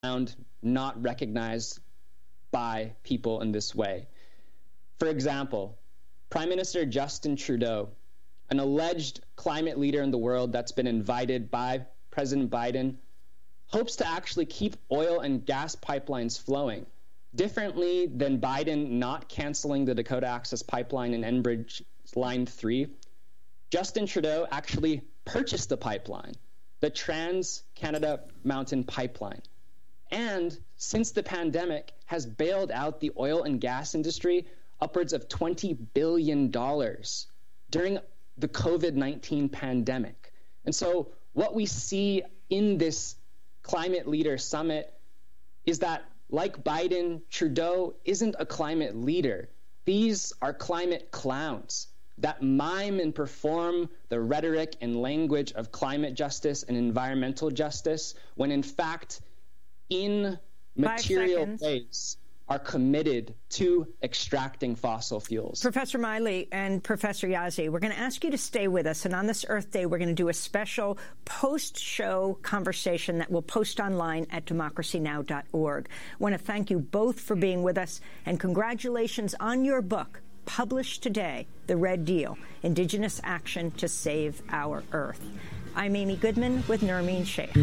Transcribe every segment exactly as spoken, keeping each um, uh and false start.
found not recognized by people in this way. For example, Prime Minister Justin Trudeau, an alleged climate leader in the world that's been invited by President Biden, hopes to actually keep oil and gas pipelines flowing. Differently than Biden not canceling the Dakota Access Pipeline and Enbridge Line three, Justin Trudeau actually purchased the pipeline, the Trans-Canada Mountain Pipeline, and since the pandemic has bailed out the oil and gas industry upwards of twenty billion dollars during the COVID nineteen pandemic. And so what we see in this Climate Leader Summit is that, like Biden, Trudeau isn't a climate leader. These are climate clowns that mime and perform the rhetoric and language of climate justice and environmental justice, when in fact, in material ways, are committed to extracting fossil fuels. Professor Miley and Professor Yazzie, we're going to ask you to stay with us. And on this Earth Day, we're going to do a special post-show conversation that we'll post online at democracy now dot org. I want to thank you both for being with us, and congratulations on your book, published today, The Red Deal, Indigenous Action to Save Our Earth. I'm Amy Goodman with Nermeen Sheikh.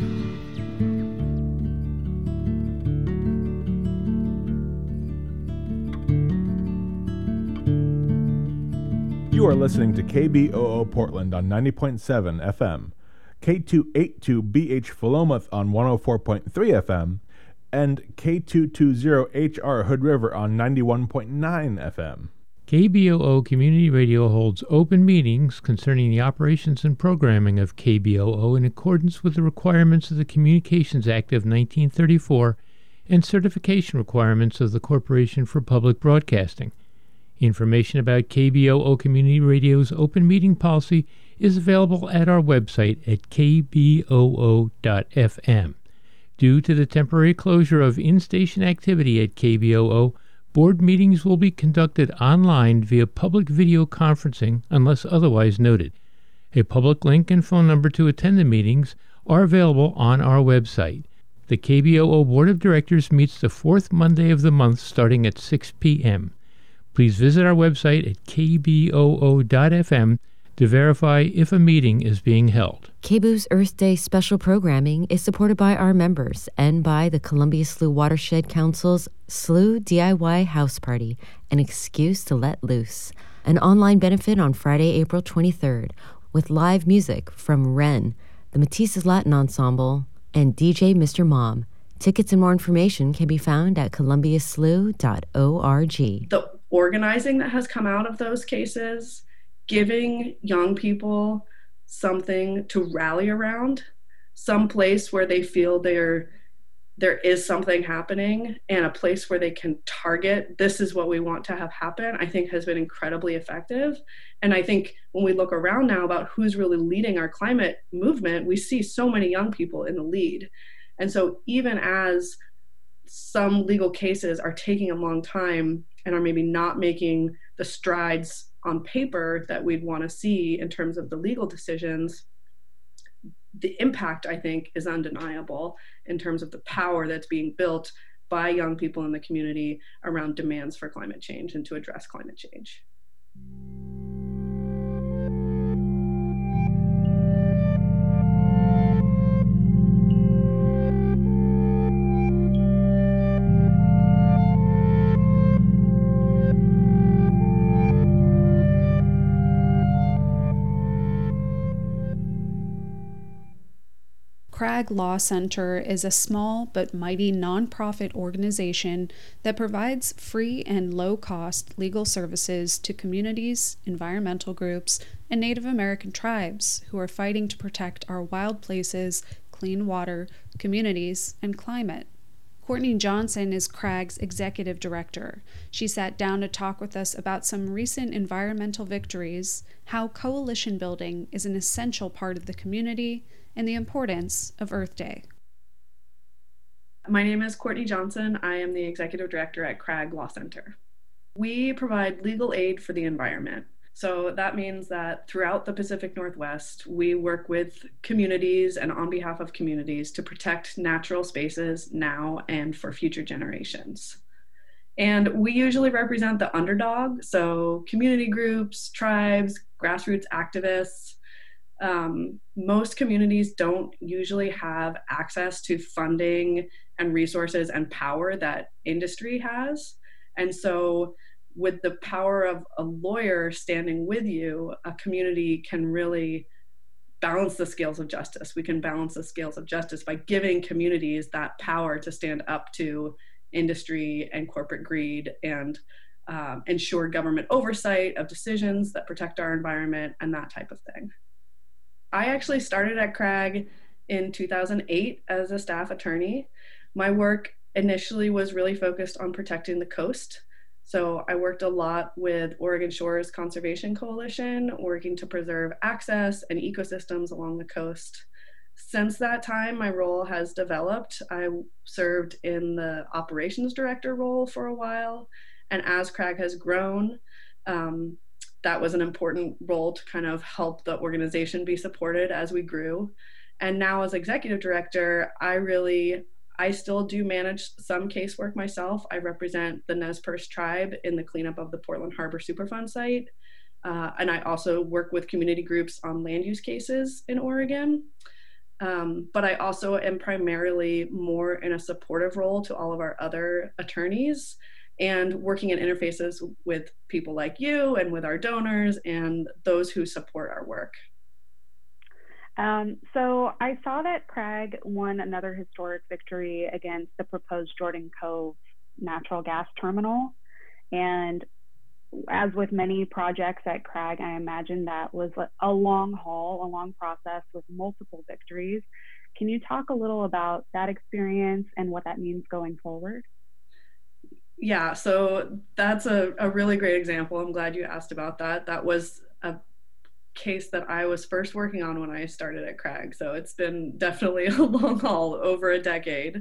You are listening to K B O O Portland on ninety point seven F M, K two eighty-two B H Philomath on one oh four point three F M, and K two twenty H R Hood River on ninety-one point nine F M. K B O O Community Radio holds open meetings concerning the operations and programming of K B O O in accordance with the requirements of the Communications Act of nineteen thirty-four and certification requirements of the Corporation for Public Broadcasting. Information about K B O O Community Radio's open meeting policy is available at our website at k b o o dot f m. Due to the temporary closure of in-station activity at K B O O, board meetings will be conducted online via public video conferencing unless otherwise noted. A public link and phone number to attend the meetings are available on our website. The K B O O Board of Directors meets the fourth Monday of the month starting at six p.m. Please visit our website at k b o o dot f m to verify if a meeting is being held. K B O O's Earth Day special programming is supported by our members and by the Columbia Slough Watershed Council's Slough D I Y House Party, an excuse to let loose. An online benefit on Friday, April twenty-third, with live music from Wren, the Matisse's Latin Ensemble, and D J Mister Mom. Tickets and more information can be found at columbia slough dot org. The organizing that has come out of those cases, giving young people something to rally around, some place where they feel there there is something happening, and a place where they can target, this is what we want to have happen, I think has been incredibly effective. And I think when we look around now about who's really leading our climate movement, we see so many young people in the lead. And so even as some legal cases are taking a long time and are maybe not making the strides on paper that we'd want to see in terms of the legal decisions, the impact, I think, is undeniable in terms of the power that's being built by young people in the community around demands for climate change and to address climate change. Cragg Law Center is a small but mighty nonprofit organization that provides free and low-cost legal services to communities, environmental groups, and Native American tribes who are fighting to protect our wild places, clean water, communities, and climate. Courtney Johnson is Cragg's executive director. She sat down to talk with us about some recent environmental victories, how coalition building is an essential part of the community, and the importance of Earth Day. My name is Courtney Johnson. I am the executive director at Cragg Law Center. We provide legal aid for the environment. So that means that throughout the Pacific Northwest, we work with communities and on behalf of communities to protect natural spaces now and for future generations. And we usually represent the underdog, so community groups, tribes, grassroots activists. Um, most communities don't usually have access to funding and resources and power that industry has. And so with the power of a lawyer standing with you, a community can really balance the scales of justice. We can balance the scales of justice by giving communities that power to stand up to industry and corporate greed and um, ensure government oversight of decisions that protect our environment and that type of thing. I actually started at CRAG in two thousand eight as a staff attorney. My work initially was really focused on protecting the coast. So I worked a lot with Oregon Shores Conservation Coalition, working to preserve access and ecosystems along the coast. Since that time, my role has developed. I served in the operations director role for a while, and as CRAG has grown, um, that was an important role to kind of help the organization be supported as we grew. And now as executive director, I really I still do manage some casework myself. I represent the Nez Perce tribe in the cleanup of the Portland Harbor Superfund site. Uh, and I also work with community groups on land use cases in Oregon. Um, but I also am primarily more in a supportive role to all of our other attorneys and working in interfaces with people like you and with our donors and those who support our work. Um, so I saw that CRAG won another historic victory against the proposed Jordan Cove natural gas terminal. And as with many projects at CRAG, I imagine that was a long haul, a long process with multiple victories. Can you talk a little about that experience and what that means going forward? Yeah, so that's a, a really great example. I'm glad you asked about that. That was a case that I was first working on when I started at CRAG. So it's been definitely a long haul, over a decade.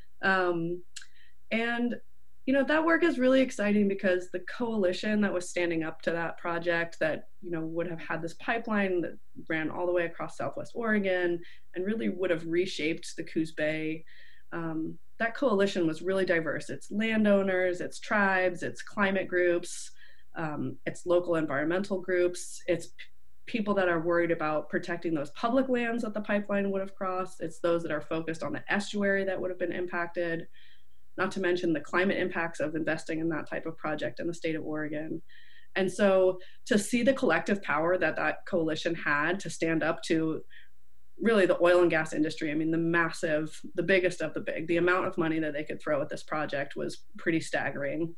Um, and, you know, that work is really exciting because the coalition that was standing up to that project that, you know, would have had this pipeline that ran all the way across Southwest Oregon and really would have reshaped the Coos Bay. Um, that coalition was really diverse. It's landowners, it's tribes, it's climate groups, um, it's local environmental groups, it's people that are worried about protecting those public lands that the pipeline would have crossed. It's those that are focused on the estuary that would have been impacted, not to mention the climate impacts of investing in that type of project in the state of Oregon. And so to see the collective power that that coalition had to stand up to really the oil and gas industry, I mean, the massive, the biggest of the big, the amount of money that they could throw at this project was pretty staggering.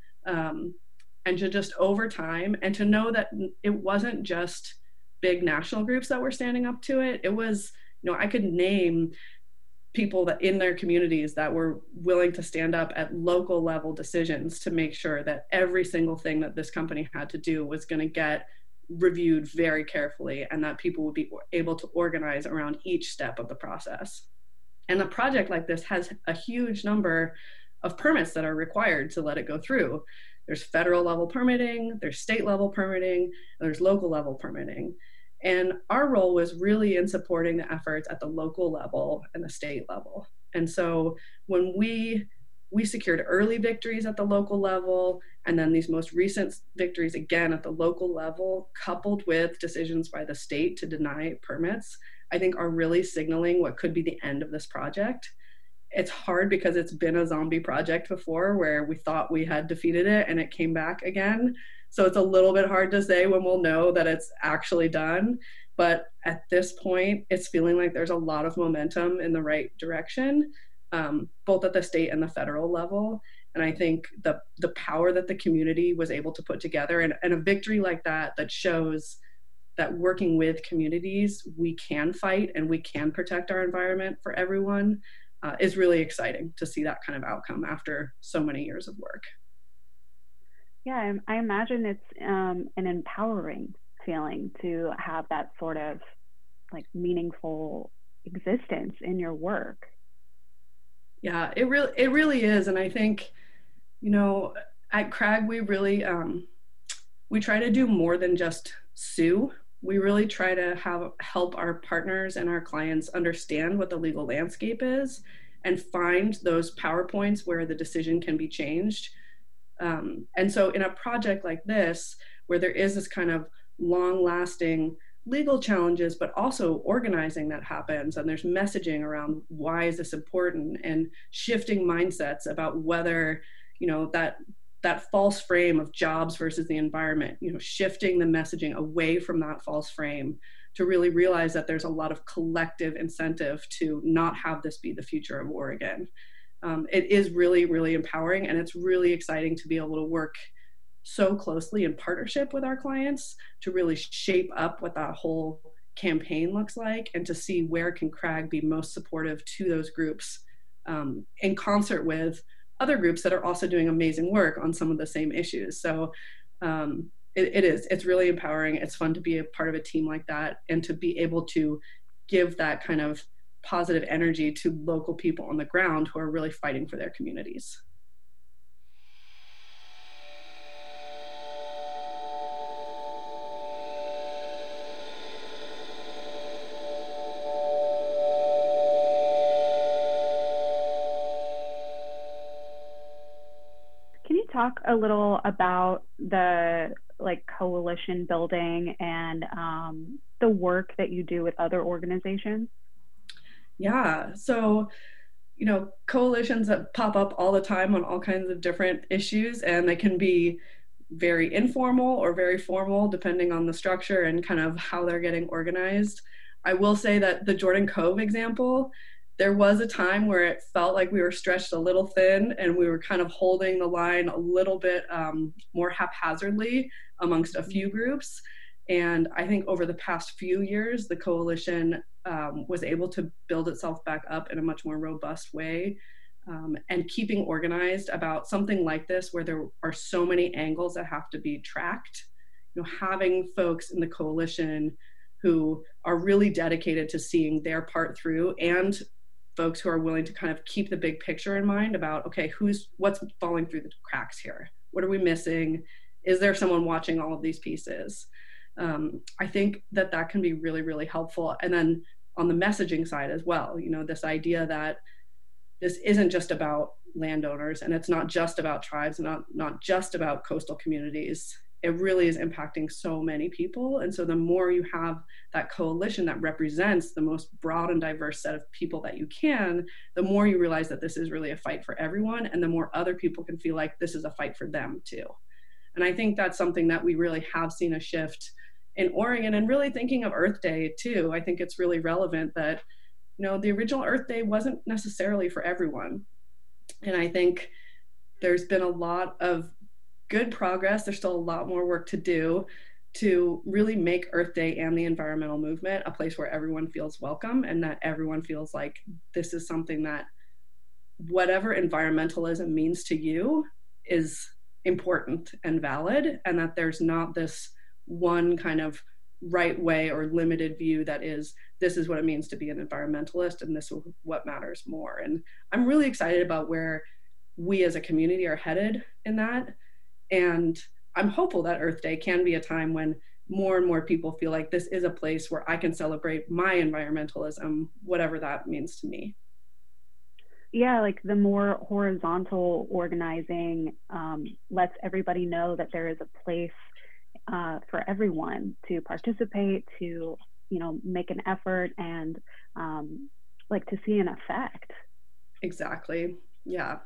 Um, and to just over time, and to know that it wasn't just big national groups that were standing up to it. It was, you know, I could name people that in their communities that were willing to stand up at local level decisions to make sure that every single thing that this company had to do was going to get reviewed very carefully and that people would be able to organize around each step of the process. And a project like this has a huge number of permits that are required to let it go through. There's federal level permitting, there's state level permitting, there's local level permitting. And our role was really in supporting the efforts at the local level and the state level. And so when we we secured early victories at the local level, and then these most recent victories again at the local level, coupled with decisions by the state to deny permits, I think are really signaling what could be the end of this project. It's hard because it's been a zombie project before where we thought we had defeated it and it came back again. So it's a little bit hard to say when we'll know that it's actually done. But at this point, it's feeling like there's a lot of momentum in the right direction, um, both at the state and the federal level. And I think the the power that the community was able to put together and, and a victory like that, that shows that working with communities, we can fight and we can protect our environment for everyone, uh, is really exciting to see that kind of outcome after so many years of work. Yeah, I imagine it's um, an empowering feeling to have that sort of like meaningful existence in your work. Yeah, it really it really is, and I think, you know, at CRAG we really um, we try to do more than just sue. We really try to have help our partners and our clients understand what the legal landscape is and find those PowerPoints where the decision can be changed. Um, and so in a project like this, where there is this kind of long-lasting legal challenges, but also organizing that happens, and there's messaging around why is this important, and shifting mindsets about whether, you know, that that false frame of jobs versus the environment, you know, shifting the messaging away from that false frame to really realize that there's a lot of collective incentive to not have this be the future of Oregon. Um, it is really, really empowering, and it's really exciting to be able to work so closely in partnership with our clients to really shape up what that whole campaign looks like, and to see where can CRAG be most supportive to those groups, um, in concert with other groups that are also doing amazing work on some of the same issues. So um, it, it is, it's really empowering. It's fun to be a part of a team like that, and to be able to give that kind of positive energy to local people on the ground who are really fighting for their communities. Talk a little about the like coalition building and um, the work that you do with other organizations? Yeah, so, you know, coalitions that pop up all the time on all kinds of different issues, and they can be very informal or very formal depending on the structure and kind of how they're getting organized. I will say that the Jordan Cove example, there was a time where it felt like we were stretched a little thin, and we were kind of holding the line a little bit um, more haphazardly amongst a few groups. And I think over the past few years, the coalition um, was able to build itself back up in a much more robust way. Um, and keeping organized about something like this, where there are so many angles that have to be tracked, you know, having folks in the coalition who are really dedicated to seeing their part through, and folks who are willing to kind of keep the big picture in mind about, okay, who's, what's falling through the cracks here? What are we missing? Is there someone watching all of these pieces? Um, I think that that can be really, really helpful. And then on the messaging side as well, you know, this idea that this isn't just about landowners, and it's not just about tribes, and not, not just about coastal communities. It really is impacting so many people. And so the more you have that coalition that represents the most broad and diverse set of people that you can, the more you realize that this is really a fight for everyone, and the more other people can feel like this is a fight for them too. And I think that's something that we really have seen a shift in Oregon, and really thinking of Earth Day too. I think it's really relevant that, you know, the original Earth Day wasn't necessarily for everyone. And I think there's been a lot of good progress. There's still a lot more work to do to really make Earth Day and the environmental movement a place where everyone feels welcome, and that everyone feels like this is something that, whatever environmentalism means to you, is important and valid, and that there's not this one kind of right way or limited view that is, this is what it means to be an environmentalist, and this is what matters more. And I'm really excited about where we as a community are headed in that. And I'm hopeful that Earth Day can be a time when more and more people feel like this is a place where I can celebrate my environmentalism, whatever that means to me. Yeah, like the more horizontal organizing um, lets everybody know that there is a place uh, for everyone to participate, to, you know, make an effort, and um, like to see an effect. Exactly. Yeah.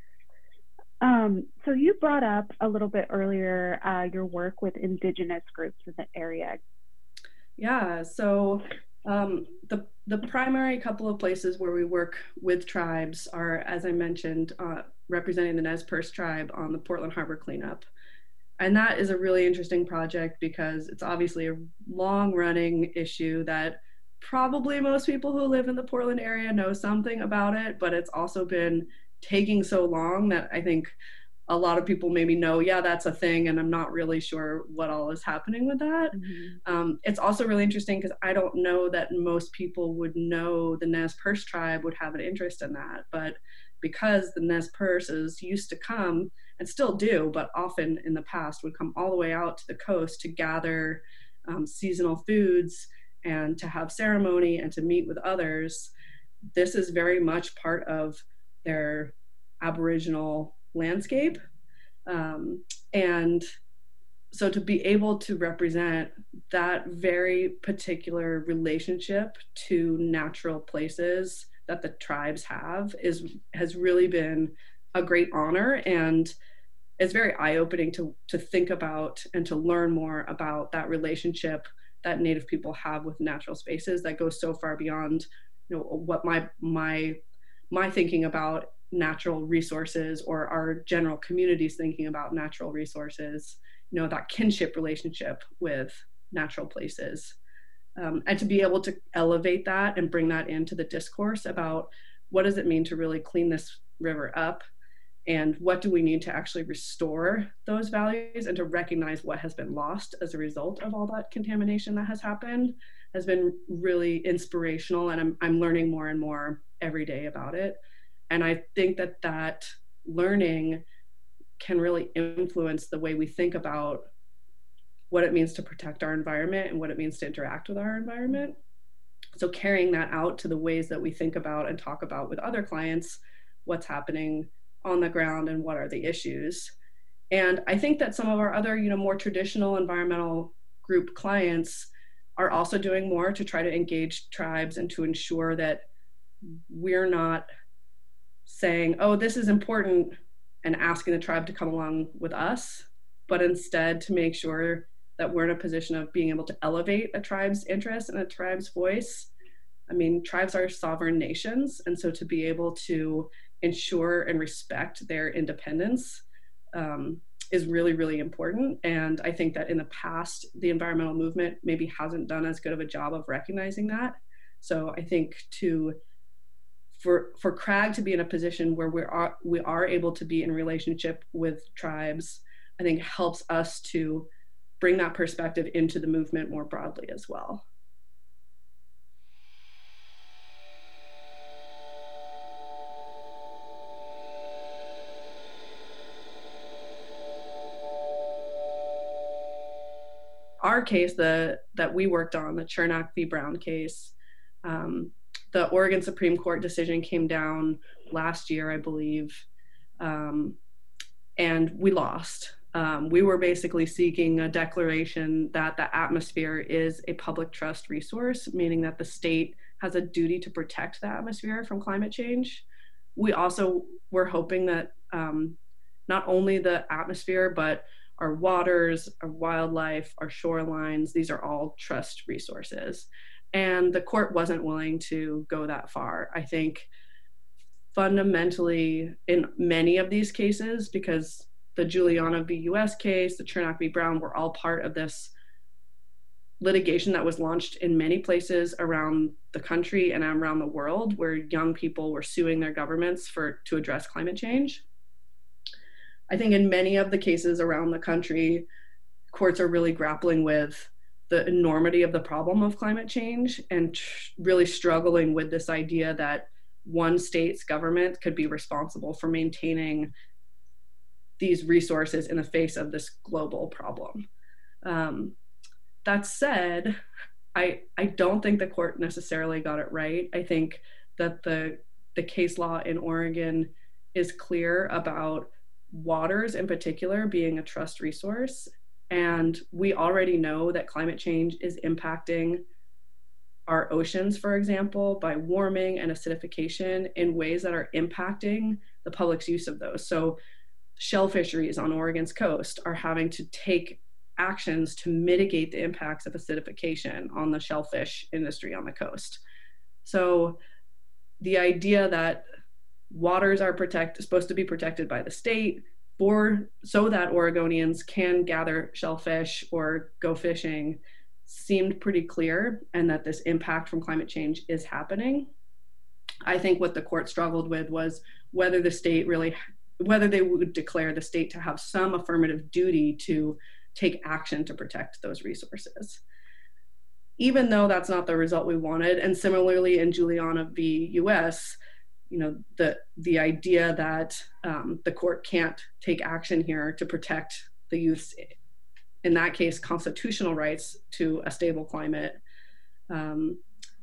Um, so you brought up a little bit earlier uh, your work with Indigenous groups in the area. Yeah, so um, the, the primary couple of places where we work with tribes are, as I mentioned, uh, representing the Nez Perce tribe on the Portland Harbor cleanup. And that is a really interesting project because it's obviously a long-running issue that probably most people who live in the Portland area know something about it, but it's also been taking so long that I think a lot of people maybe know, yeah, that's a thing, and I'm not really sure what all is happening with that. Mm-hmm. Um, it's also really interesting because I don't know that most people would know the Nez Perce tribe would have an interest in that, but because the Nez Perces used to come, and still do, but often in the past would come all the way out to the coast to gather um, seasonal foods and to have ceremony and to meet with others. This is very much part of their Aboriginal landscape. Um, and so to be able to represent that very particular relationship to natural places that the tribes have is has really been a great honor, and it's very eye-opening to to think about and to learn more about that relationship that Native people have with natural spaces that goes so far beyond, you know, what my my my thinking about natural resources or our general communities thinking about natural resources. You know, that kinship relationship with natural places. Um, and to be able to elevate that and bring that into the discourse about what does it mean to really clean this river up, and what do we need to actually restore those values, and to recognize what has been lost as a result of all that contamination that has happened, has been really inspirational. And I'm, I'm learning more and more every day about it. And I think that that learning can really influence the way we think about what it means to protect our environment and what it means to interact with our environment. So carrying that out to the ways that we think about and talk about with other clients, what's happening on the ground and what are the issues. And I think that some of our other, you know, more traditional environmental group clients are also doing more to try to engage tribes and to ensure that we're not saying, oh, this is important, and asking the tribe to come along with us, but instead to make sure that we're in a position of being able to elevate a tribe's interest and a tribe's voice. I mean, tribes are sovereign nations, and so to be able to ensure and respect their independence um, is really, really important. And I think that in the past, the environmental movement maybe hasn't done as good of a job of recognizing that. So I think to For, for CRAG to be in a position where we are we are able to be in relationship with tribes, I think helps us to bring that perspective into the movement more broadly as well. Our case, the that we worked on, the Chernak v. Brown case, um, the Oregon Supreme Court decision came down last year, I believe, um, and we lost. Um, we were basically seeking a declaration that the atmosphere is a public trust resource, meaning that the state has a duty to protect the atmosphere from climate change. We also were hoping that um, not only the atmosphere, but our waters, our wildlife, our shorelines, these are all trust resources. And the court wasn't willing to go that far. I think fundamentally in many of these cases, because the Juliana v. U S case, the Chernak v. Brown were all part of this litigation that was launched in many places around the country and around the world, where young people were suing their governments for to address climate change. I think in many of the cases around the country, courts are really grappling with the enormity of the problem of climate change and tr- really struggling with this idea that one state's government could be responsible for maintaining these resources in the face of this global problem. Um, that said, I I don't think the court necessarily got it right. I think that the the case law in Oregon is clear about waters in particular being a trust resource. And we already know that climate change is impacting our oceans, for example, by warming and acidification in ways that are impacting the public's use of those. So shell fisheries on Oregon's coast are having to take actions to mitigate the impacts of acidification on the shellfish industry on the coast. So the idea that waters are protect, supposed to be protected by the state for so that Oregonians can gather shellfish or go fishing seemed pretty clear, and that this impact from climate change is happening. I think what the court struggled with was whether the state really, whether they would declare the state to have some affirmative duty to take action to protect those resources. Even though that's not the result we wanted, and similarly in Juliana v. U S, you know, the the idea that um, the court can't take action here to protect the youth's, in that case, constitutional rights to a stable climate. Um,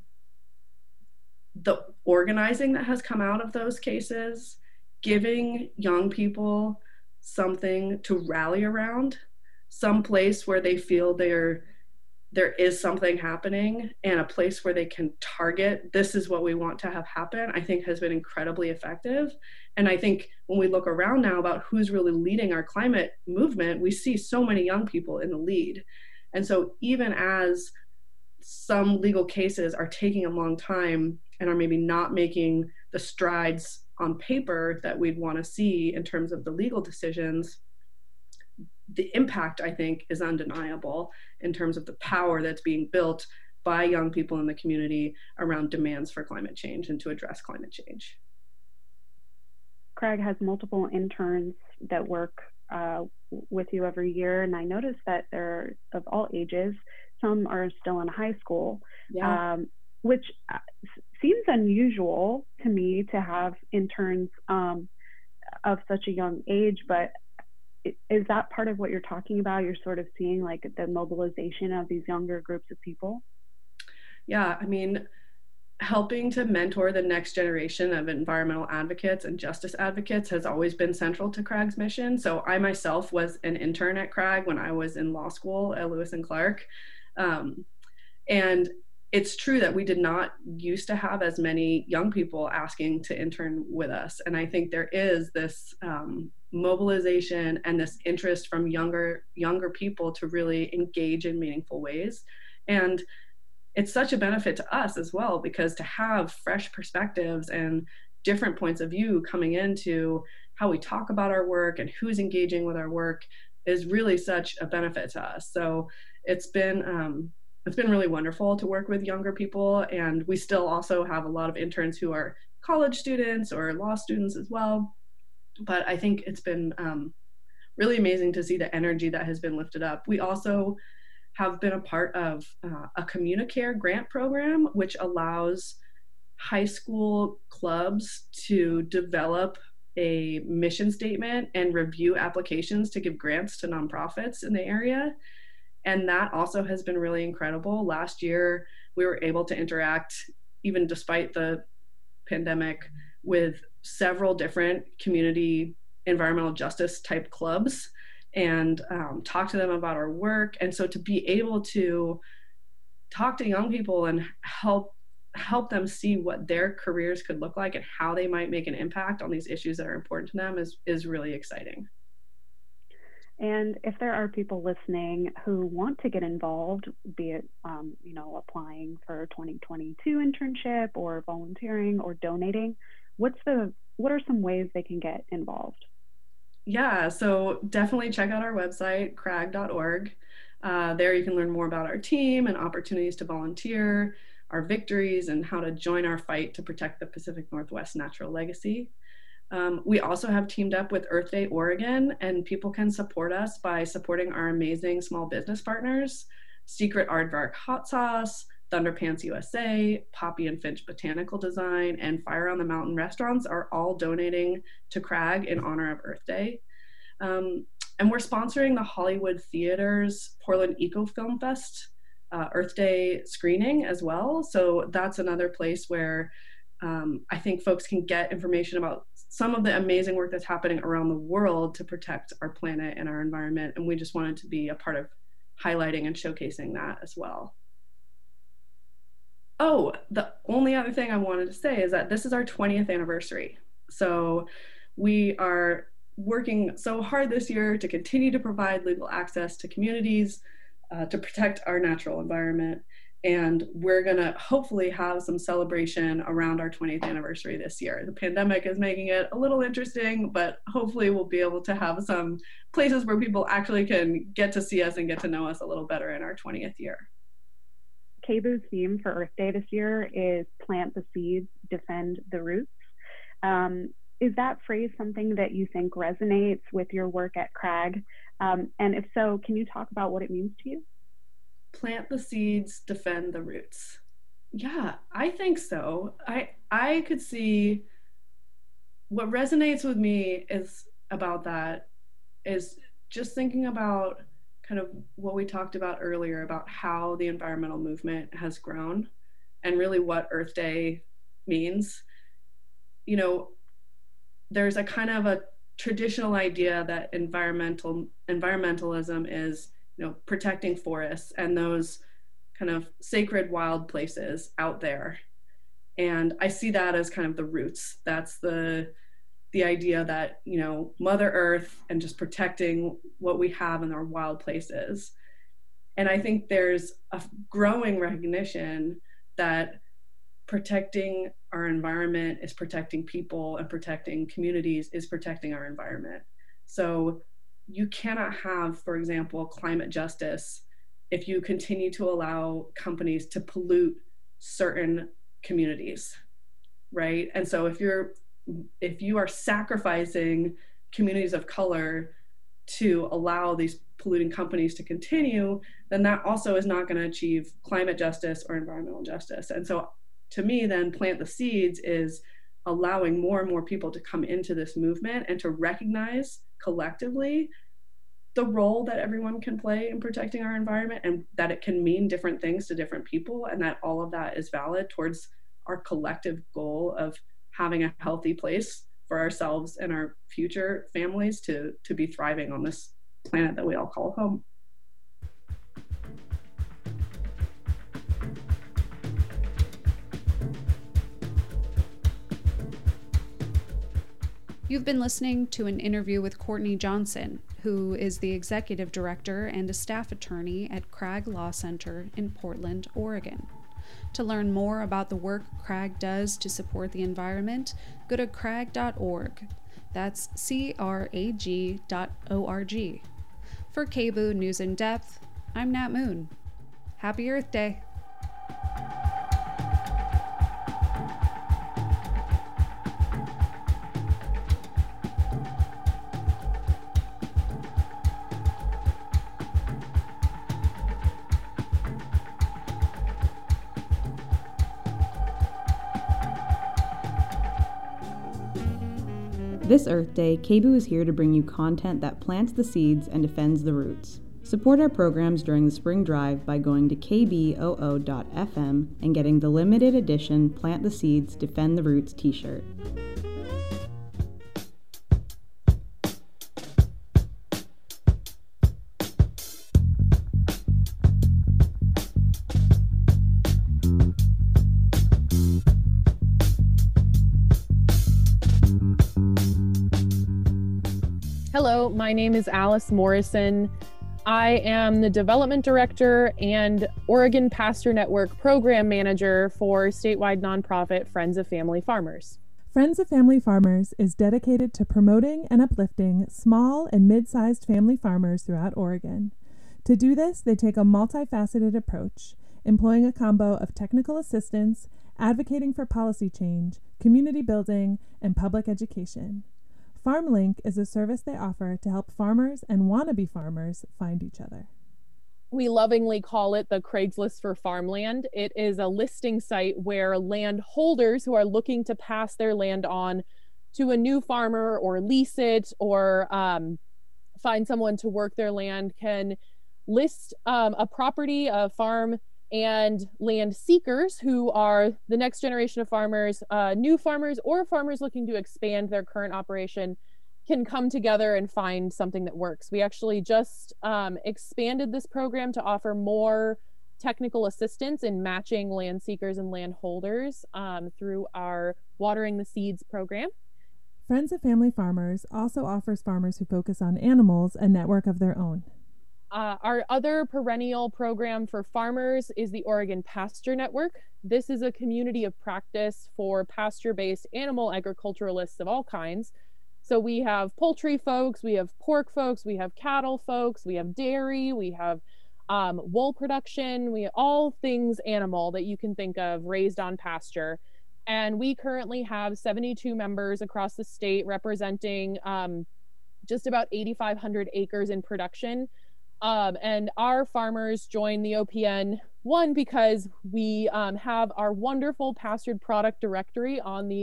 the organizing that has come out of those cases, giving young people something to rally around, some place where they feel they're there is something happening and a place where they can target, this is what we want to have happen, I think has been incredibly effective. And I think when we look around now about who's really leading our climate movement, we see so many young people in the lead. And so even as some legal cases are taking a long time and are maybe not making the strides on paper that we'd want to see in terms of the legal decisions, the impact, I think, is undeniable in terms of the power that's being built by young people in the community around demands for climate change and to address climate change. Craig has multiple interns that work uh, with you every year, and I noticed that they're of all ages. Some are still in high school, yeah. um, which seems unusual to me to have interns um, of such a young age, but is that part of what you're talking about? You're sort of seeing like the mobilization of these younger groups of people? Yeah, I mean, helping to mentor the next generation of environmental advocates and justice advocates has always been central to CRAG's mission. So I myself was an intern at CRAG when I was in law school at Lewis and Clark. Um, and it's true that we did not used to have as many young people asking to intern with us. And I think there is this um, mobilization and this interest from younger younger people to really engage in meaningful ways. And it's such a benefit to us as well, because to have fresh perspectives and different points of view coming into how we talk about our work and who's engaging with our work is really such a benefit to us. So it's been um, it's been really wonderful to work with younger people, and we still also have a lot of interns who are college students or law students as well. But I think it's been um, really amazing to see the energy that has been lifted up. We also have been a part of uh, a CommuniCare grant program, which allows high school clubs to develop a mission statement and review applications to give grants to nonprofits in the area. And that also has been really incredible. Last year, we were able to interact, even despite the pandemic, with several different community environmental justice type clubs and um, talk to them about our work. And so to be able to talk to young people and help help them see what their careers could look like and how they might make an impact on these issues that are important to them is, is really exciting. And if there are people listening who want to get involved, be it, um, you know, applying for a twenty twenty-two internship or volunteering or donating, what's the, what are some ways they can get involved? Yeah, so definitely check out our website, crag dot org. Uh, there you can learn more about our team and opportunities to volunteer, our victories, and how to join our fight to protect the Pacific Northwest natural legacy. Um, we also have teamed up with Earth Day Oregon, and people can support us by supporting our amazing small business partners, Secret Aardvark Hot Sauce, Thunderpants U S A, Poppy and Finch Botanical Design, and Fire on the Mountain Restaurants are all donating to CRAG in honor of Earth Day. Um, and we're sponsoring the Hollywood Theater's Portland Eco Film Fest uh, Earth Day screening as well. So that's another place where um, I think folks can get information about some of the amazing work that's happening around the world to protect our planet and our environment. And we just wanted to be a part of highlighting and showcasing that as well. Oh, the only other thing I wanted to say is that this is our twentieth anniversary. So we are working so hard this year to continue to provide legal access to communities, uh, to protect our natural environment. And we're gonna hopefully have some celebration around our twentieth anniversary this year. The pandemic is making it a little interesting, but hopefully we'll be able to have some places where people actually can get to see us and get to know us a little better in our twentieth year. K B O O's theme for Earth Day this year is plant the seeds, defend the roots. Um, is that phrase something that you think resonates with your work at CRAG? Um, and if so, can you talk about what it means to you? Plant the seeds, defend the roots. Yeah, I think so. I I could see what resonates with me is about that is just thinking about kind of what we talked about earlier about how the environmental movement has grown and really what Earth Day means. You know, there's a kind of a traditional idea that environmental environmentalism is, you know, protecting forests and those kind of sacred wild places out there. And I see that as kind of the roots. That's the the idea that, you know, Mother Earth and just protecting what we have in our wild places. And I think there's a growing recognition that protecting our environment is protecting people, and protecting communities is protecting our environment. So you cannot have, for example, climate justice if you continue to allow companies to pollute certain communities, right? And so if you're if you are sacrificing communities of color to allow these polluting companies to continue, then that also is not going to achieve climate justice or environmental justice. And so to me, then Plant the Seeds is allowing more and more people to come into this movement and to recognize collectively the role that everyone can play in protecting our environment, and that it can mean different things to different people, and that all of that is valid towards our collective goal of having a healthy place for ourselves and our future families to, to be thriving on this planet that we all call home. You've been listening to an interview with Courtney Johnson, who is the executive director and a staff attorney at Crag Law Center in Portland, Oregon. To learn more about the work Crag does to support the environment, go to crag dot org. That's C R A G dot O R G. For K B O O News in Depth, I'm Nat Moon. Happy Earth Day! This Earth Day, K B O O is here to bring you content that plants the seeds and defends the roots. Support our programs during the spring drive by going to k b o o dot f m and getting the limited edition Plant the Seeds, Defend the Roots t-shirt. Hello, my name is Alice Morrison. I am the Development Director and Oregon Pasture Network Program Manager for statewide nonprofit Friends of Family Farmers. Friends of Family Farmers is dedicated to promoting and uplifting small and mid-sized family farmers throughout Oregon. To do this, they take a multifaceted approach, employing a combo of technical assistance, advocating for policy change, community building, and public education. FarmLink is a service they offer to help farmers and wannabe farmers find each other. We lovingly call it the Craigslist for farmland. It is a listing site where land holders who are looking to pass their land on to a new farmer or lease it or um, find someone to work their land can list um, a property, a farm, and land seekers who are the next generation of farmers, uh, new farmers, or farmers looking to expand their current operation can come together and find something that works. We actually just um, expanded this program to offer more technical assistance in matching land seekers and land holders um, through our Watering the Seeds program. Friends of Family Farmers also offers farmers who focus on animals a network of their own. Uh, our other perennial program for farmers is the Oregon Pasture Network. This is a community of practice for pasture-based animal agriculturalists of all kinds. So we have poultry folks, we have pork folks, we have cattle folks, we have dairy, we have um, wool production, we have all things animal that you can think of raised on pasture. And we currently have seventy-two members across the state representing um, just about eighty-five hundred acres in production. Um, and our farmers join the O P N, one, because we um, have our wonderful pastured product directory on the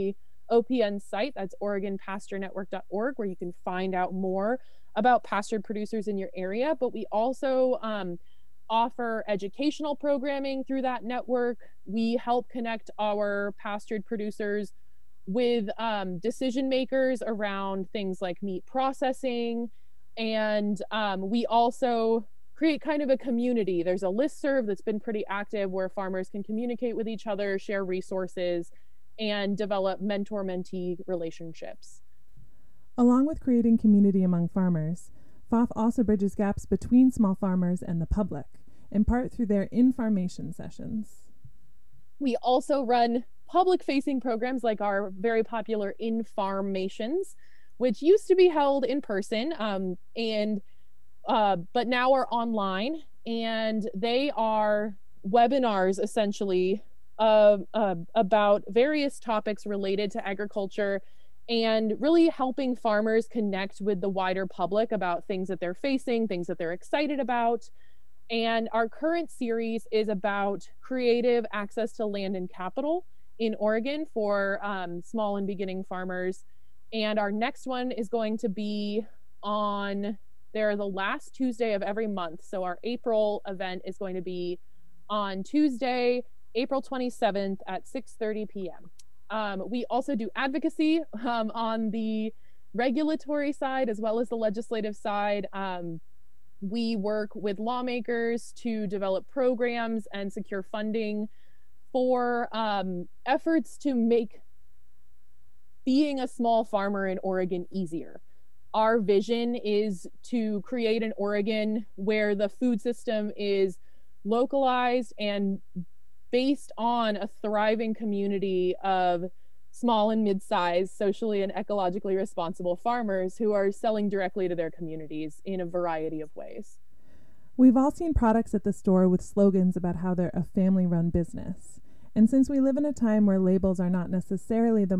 O P N site. That's Oregon Pasture Network dot org, where you can find out more about pastured producers in your area. But we also um, offer educational programming through that network. We help connect our pastured producers with um, decision makers around things like meat processing. And um, we also create kind of a community. There's a listserv that's been pretty active where farmers can communicate with each other, share resources, and develop mentor-mentee relationships. Along with creating community among farmers, F O F also bridges gaps between small farmers and the public, in part through their information sessions. We also run public-facing programs like our very popular Infarmations, which used to be held in person, um, and uh, but now are online, and they are webinars essentially uh, uh, about various topics related to agriculture, and really helping farmers connect with the wider public about things that they're facing, things that they're excited about. And our current series is about creative access to land and capital in Oregon for um, small and beginning farmers. And our next one is going to be on, they're the last Tuesday of every month. So our April event is going to be on Tuesday, April twenty-seventh at six thirty p.m. Um, we also do advocacy um, on the regulatory side as well as the legislative side. Um, we work with lawmakers to develop programs and secure funding for um, efforts to make being a small farmer in Oregon easier. Our vision is to create an Oregon where the food system is localized and based on a thriving community of small and mid-sized, socially and ecologically responsible farmers who are selling directly to their communities in a variety of ways. We've all seen products at the store with slogans about how they're a family-run business. And since we live in a time where labels are not necessarily the